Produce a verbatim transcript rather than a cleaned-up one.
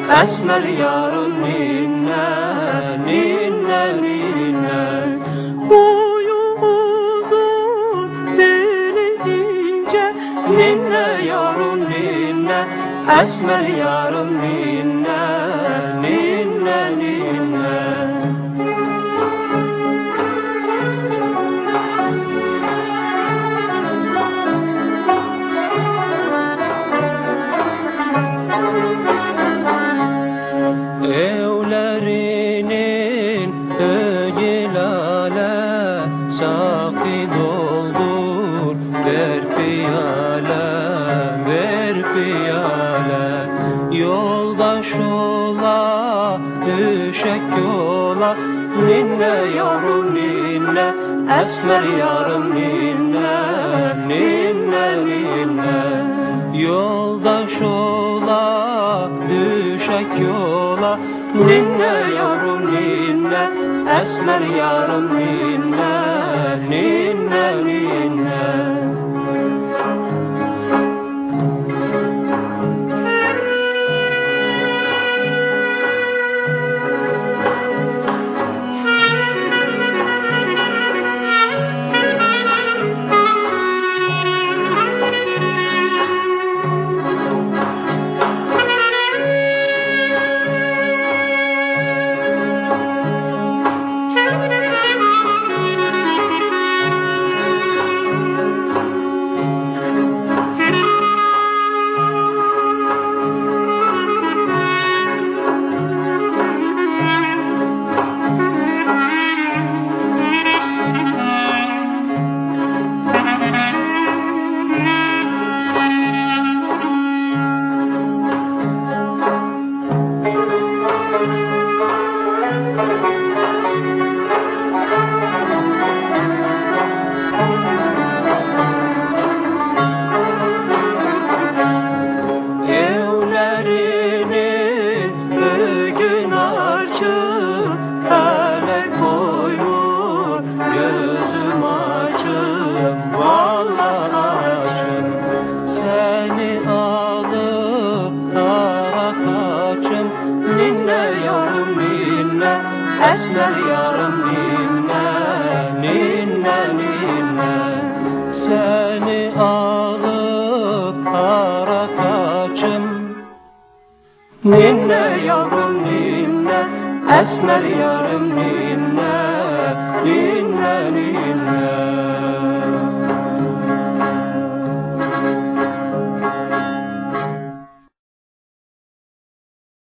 esmer yarım ninne, ninne ninne. Boyu uzun, beli ince, ninne yarım ninne, esmer yarım ninne, ninne ninne. Evlerinin öğü lale, sakı doldur, ver piyale, ver piyale. Yoldaş ola, düşek yola, ninne yavrum ninne, esmer yarım ninne, ninne ninne. Yoldaş ola, düşek yola, ninne yavrum ninne, esmer yarım ninne, ninne ninne. Evlerinin bugün açık, felek koyur, gözüm açım, vallahi açım. Seni alıp dağa kaçım, ninne yavrum ninne, esmer yarım ninne, ninne ninne. Seni alıp dağa kaçım, ninne yavrum ninne, esmer yarım ninne, ninne ninne.